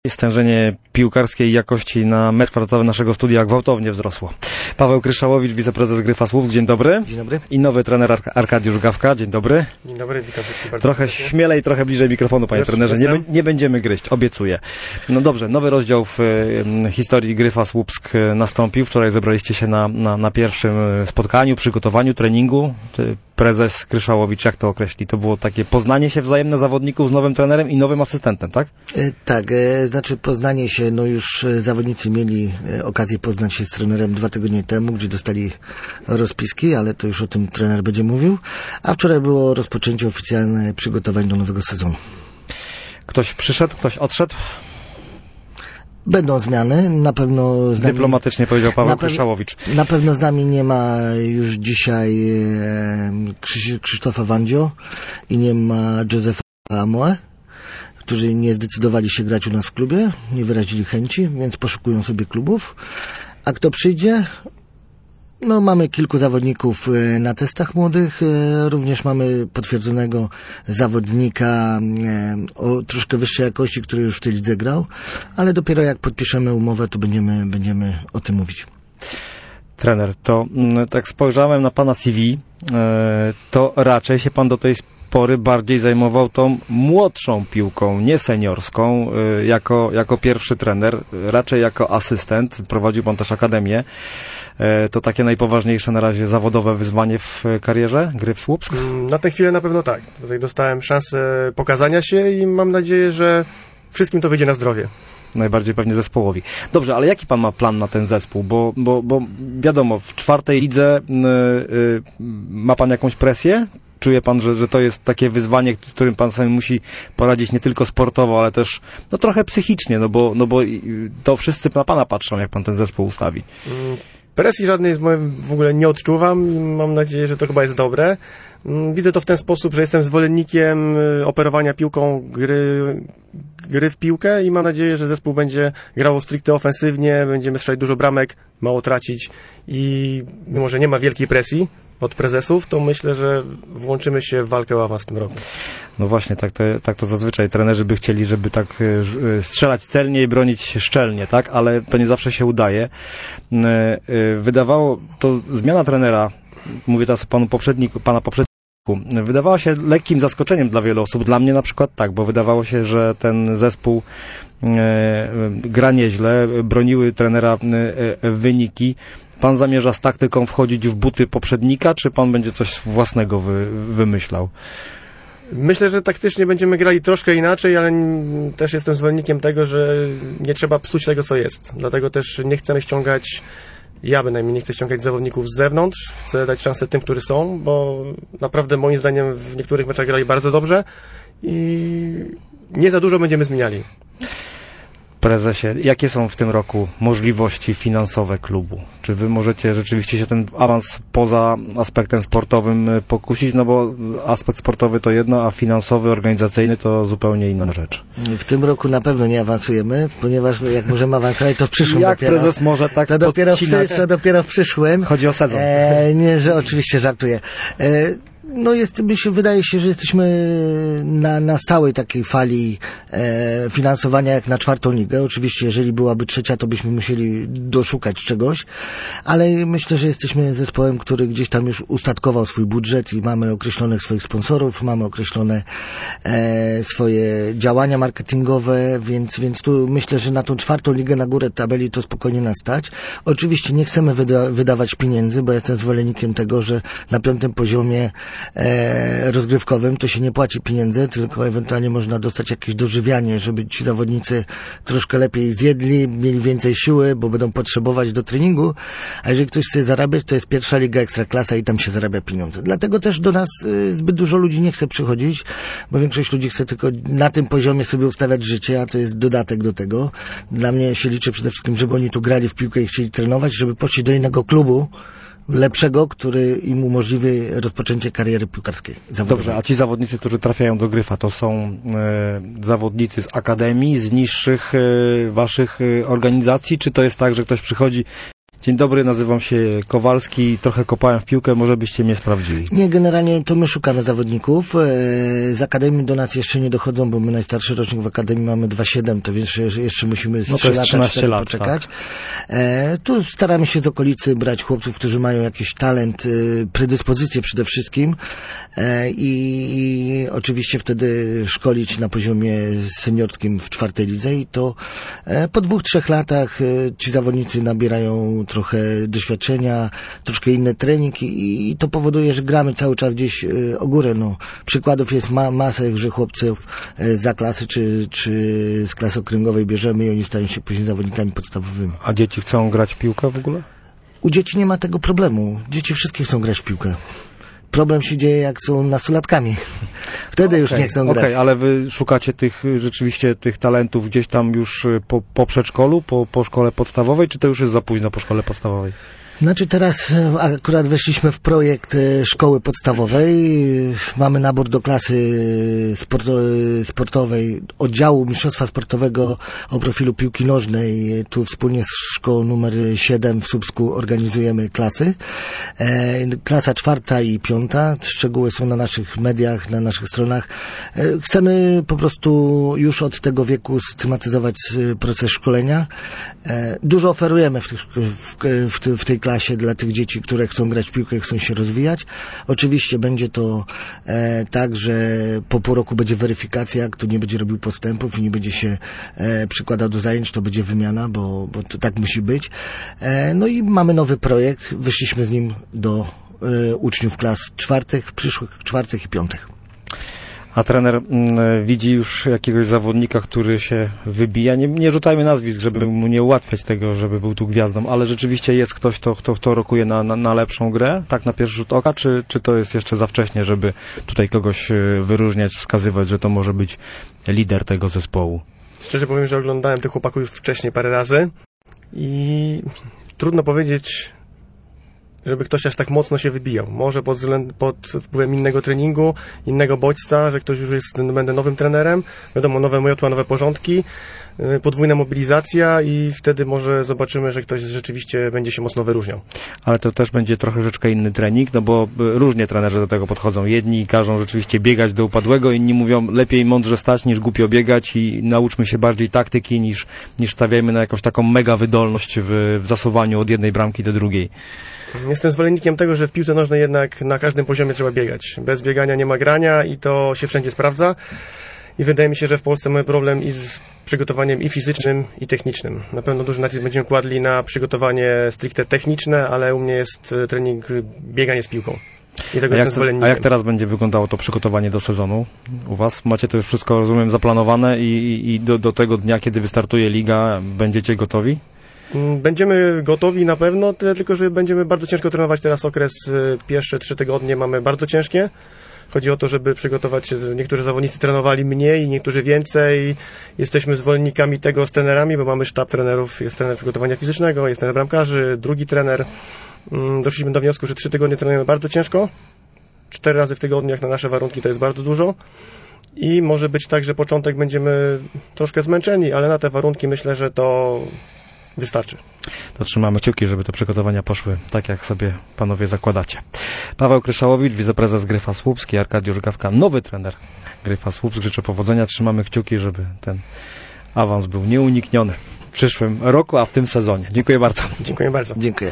Stężenie piłkarskiej jakości na mecz kwartalowy naszego studia gwałtownie wzrosło. Paweł Kryszałowicz, wiceprezes Gryfa Słupsk, dzień dobry. Dzień dobry. I nowy trener Arkadiusz Gawka, dzień dobry. Dzień dobry, witam wszystkich bardzo Trochę serdecznie. śmielej, trochę bliżej mikrofonu, panie trenerze. Nie będziemy gryźć, obiecuję. No dobrze, nowy rozdział w historii Gryfa Słupsk nastąpił. Wczoraj zebraliście się na pierwszym spotkaniu, przygotowaniu, treningu. Prezes Kryszałowicz, jak to określi? To było takie poznanie się wzajemne zawodników z nowym trenerem i nowym asystentem, tak? Tak, znaczy poznanie się, no już zawodnicy mieli okazję poznać się z trenerem 2 tygodnie temu, gdzie dostali rozpiski, ale to już o tym trener będzie mówił. A wczoraj było rozpoczęcie oficjalne przygotowań do nowego sezonu. Ktoś przyszedł, ktoś odszedł? Będą zmiany, na pewno z nami, dyplomatycznie powiedział Paweł Kryszałowicz. Na pewno z nami nie ma już dzisiaj Krzysztofa Wandzio i nie ma Józefa Amoe, którzy nie zdecydowali się grać u nas w klubie, nie wyrazili chęci, więc poszukują sobie klubów. A kto przyjdzie? No, mamy kilku zawodników na testach młodych, również mamy potwierdzonego zawodnika o troszkę wyższej jakości, który już w tej lidze grał, ale dopiero jak podpiszemy umowę, to będziemy o tym mówić. Trener, to tak spojrzałem na pana CV, to raczej się pan do tej pory bardziej zajmował tą młodszą piłką, nie seniorską, jako pierwszy trener, raczej jako asystent. Prowadził pan też akademię. To takie najpoważniejsze na razie zawodowe wyzwanie w karierze Gryf Słupsk? Na tę chwilę na pewno tak. Tutaj dostałem szansę pokazania się i mam nadzieję, że wszystkim to wyjdzie na zdrowie. Najbardziej pewnie zespołowi. Dobrze, ale jaki pan ma plan na ten zespół? Bo wiadomo, w 4. lidze ma pan jakąś presję? Czuje pan, że to jest takie wyzwanie, z którym pan sobie musi poradzić nie tylko sportowo, ale też no, trochę psychicznie, no bo to wszyscy na pana patrzą, jak pan ten zespół ustawi. Presji żadnej w ogóle nie odczuwam. Mam nadzieję, że to chyba jest dobre. Widzę to w ten sposób, że jestem zwolennikiem operowania piłką, gry w piłkę i mam nadzieję, że zespół będzie grał stricte ofensywnie, będziemy strzelać dużo bramek, mało tracić i mimo, że nie ma wielkiej presji od prezesów, to myślę, że włączymy się w walkę o awans w tym roku. No właśnie, tak to zazwyczaj trenerzy by chcieli, żeby tak strzelać celnie i bronić szczelnie, tak? Ale to nie zawsze się udaje. Wydawało, to zmiana trenera, mówię teraz o pana poprzedniku, wydawała się lekkim zaskoczeniem dla wielu osób. Dla mnie na przykład tak, bo wydawało się, że ten zespół gra nieźle, broniły trenera wyniki. Pan zamierza z taktyką wchodzić w buty poprzednika, czy pan będzie coś własnego wymyślał? Myślę, że taktycznie będziemy grali troszkę inaczej, ale też jestem zwolennikiem tego, że nie trzeba psuć tego, co jest. Dlatego też nie chcemy ściągać, ja bynajmniej nie chcę ściągać zawodników z zewnątrz. Chcę dać szansę tym, którzy są, bo naprawdę moim zdaniem w niektórych meczach grali bardzo dobrze i nie za dużo będziemy zmieniali. Prezesie, jakie są w tym roku możliwości finansowe klubu? Czy wy możecie rzeczywiście się ten awans poza aspektem sportowym pokusić? No bo aspekt sportowy to jedno, a finansowy, organizacyjny to zupełnie inna rzecz. W tym roku na pewno nie awansujemy, ponieważ jak możemy awansować, to w przyszłym jak dopiero. Prezes może tak to dopiero w przyszłym. Chodzi o sezon. Nie, że oczywiście żartuję. No wydaje się, że jesteśmy na stałej takiej fali finansowania jak na 4. ligę. Oczywiście, jeżeli byłaby 3, to byśmy musieli doszukać czegoś, ale myślę, że jesteśmy zespołem, który gdzieś tam już ustatkował swój budżet i mamy określonych swoich sponsorów, mamy określone swoje działania marketingowe, więc tu myślę, że na tą 4. ligę na górę tabeli to spokojnie nas stać. Oczywiście nie chcemy wydawać pieniędzy, bo jestem zwolennikiem tego, że na 5. poziomie rozgrywkowym to się nie płaci pieniędzy, tylko ewentualnie można dostać jakieś dożywianie, żeby ci zawodnicy troszkę lepiej zjedli, mieli więcej siły, bo będą potrzebować do treningu, a jeżeli ktoś chce zarabiać, to jest 1. liga Ekstraklasa i tam się zarabia pieniądze. Dlatego też do nas zbyt dużo ludzi nie chce przychodzić, bo większość ludzi chce tylko na tym poziomie sobie ustawiać życie, a to jest dodatek do tego. Dla mnie się liczy przede wszystkim, żeby oni tu grali w piłkę i chcieli trenować, żeby poszli do innego klubu, lepszego, który im umożliwi rozpoczęcie kariery piłkarskiej. Dobrze, a ci zawodnicy, którzy trafiają do Gryfa, to są zawodnicy z akademii, z niższych waszych organizacji, czy to jest tak, że ktoś przychodzi Dzień dobry, nazywam się Kowalski, trochę kopałem w piłkę, może byście mnie sprawdzili. Nie, generalnie to my szukamy zawodników. Z Akademii do nas jeszcze nie dochodzą, bo my najstarszy rocznik w Akademii mamy 2,7, to więc jeszcze musimy z 3 lata, 4 lat, poczekać. Tak. Tu staramy się z okolicy brać chłopców, którzy mają jakiś talent, predyspozycje przede wszystkim i oczywiście wtedy szkolić na poziomie seniorskim w 4. lidze i to po 2-3 latach ci zawodnicy nabierają trochę doświadczenia, troszkę inny trening i to powoduje, że gramy cały czas gdzieś o górę. No, przykładów jest masę, że chłopców za klasy czy z klasy okręgowej bierzemy i oni stają się później zawodnikami podstawowymi. A dzieci chcą grać w piłkę w ogóle? U dzieci nie ma tego problemu. Dzieci wszystkie chcą grać w piłkę. Problem się dzieje, jak są nastolatkami. Wtedy już nie chcą grać. Okej, ale wy szukacie rzeczywiście tych talentów gdzieś tam już po przedszkolu, po szkole podstawowej, czy to już jest za późno po szkole podstawowej? Znaczy teraz akurat weszliśmy w projekt szkoły podstawowej. Mamy nabór do klasy sportowej, oddziału mistrzostwa sportowego o profilu piłki nożnej. Tu wspólnie z szkołą numer 7 w Słupsku organizujemy klasy. Klasa 4. i 5. Szczegóły są na naszych mediach, na naszych stronach. Chcemy po prostu już od tego wieku systematyzować proces szkolenia. Dużo oferujemy w tej klasie dla tych dzieci, które chcą grać w piłkę, chcą się rozwijać. Oczywiście będzie to tak, że po pół roku będzie weryfikacja, kto nie będzie robił postępów i nie będzie się przykładał do zajęć, to będzie wymiana, bo to tak musi być. No i mamy nowy projekt, wyszliśmy z nim do uczniów klas 4., przyszłych 4. i 5. A trener widzi już jakiegoś zawodnika, który się wybija. Nie rzucajmy nazwisk, żeby mu nie ułatwiać tego, żeby był tu gwiazdą, ale rzeczywiście jest ktoś, kto rokuje na lepszą grę, tak na pierwszy rzut oka, czy to jest jeszcze za wcześnie, żeby tutaj kogoś wyróżniać, wskazywać, że to może być lider tego zespołu? Szczerze powiem, że oglądałem tych chłopaków już wcześniej parę razy i trudno powiedzieć, żeby ktoś aż tak mocno się wybijał. Może pod wpływem innego treningu, innego bodźca, że ktoś już będę nowym trenerem, wiadomo, nowe miotła, nowe porządki, podwójna mobilizacja i wtedy może zobaczymy, że ktoś rzeczywiście będzie się mocno wyróżniał. Ale to też będzie troszeczkę inny trening, no bo różnie trenerzy do tego podchodzą. Jedni każą rzeczywiście biegać do upadłego, inni mówią lepiej mądrze stać niż głupio biegać i nauczmy się bardziej taktyki niż stawiajmy na jakąś taką mega wydolność w zasuwaniu od jednej bramki do drugiej. Jestem zwolennikiem tego, że w piłce nożnej jednak na każdym poziomie trzeba biegać. Bez biegania nie ma grania i to się wszędzie sprawdza. I wydaje mi się, że w Polsce mamy problem i z przygotowaniem i fizycznym, i technicznym. Na pewno duży nacisk będziemy kładli na przygotowanie stricte techniczne, ale u mnie jest trening bieganie z piłką. I tego jestem zwolennikiem. A jak teraz będzie wyglądało to przygotowanie do sezonu u was? Macie to już wszystko, rozumiem, zaplanowane i do tego dnia, kiedy wystartuje liga, będziecie gotowi? Będziemy gotowi na pewno, tyle tylko, że będziemy bardzo ciężko trenować teraz okres, pierwsze 3 tygodnie mamy bardzo ciężkie. Chodzi o to, żeby przygotować się, niektórzy zawodnicy trenowali mniej, niektórzy więcej. Jesteśmy zwolennikami tego z trenerami, bo mamy sztab trenerów, jest trener przygotowania fizycznego, jest trener bramkarzy, drugi trener. Doszliśmy do wniosku, że 3 tygodnie trenujemy bardzo ciężko. 4 razy w tygodniu, jak na nasze warunki, to jest bardzo dużo. I może być tak, że początek będziemy troszkę zmęczeni, ale na te warunki myślę, że to wystarczy. To trzymamy kciuki, żeby te przygotowania poszły tak, jak sobie panowie zakładacie. Paweł Kryszałowicz, wiceprezes Gryfa Słupsk, i Arkadiusz Gawka, nowy trener Gryfa Słupsk. Życzę powodzenia, trzymamy kciuki, żeby ten awans był nieunikniony w przyszłym roku, a w tym sezonie. Dziękuję bardzo. Dziękuję bardzo. Dziękuję.